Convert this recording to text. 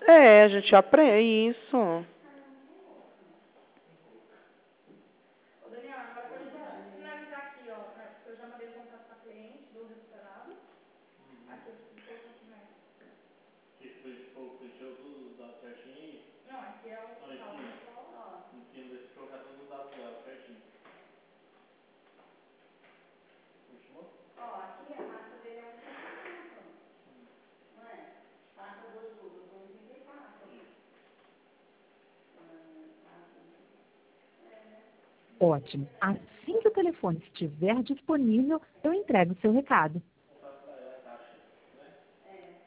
É, a gente aprende isso. Ô, Daniel, agora pode finalizar aqui, ó, porque eu já mandei o contato para cliente do recuperado. Aqui eu preciso colocar aqui mais. Que preencheu todos os dados certinho aí? Não, aqui é o total. Ó. Em cima deixa eu colocar todos os dados dela certinho. Continuou? Ó, aqui a taxa dele é 1,64. Não é? Taxa do estudo, 1,34. Ótimo. Assim que o telefone estiver disponível, eu entrego o seu recado.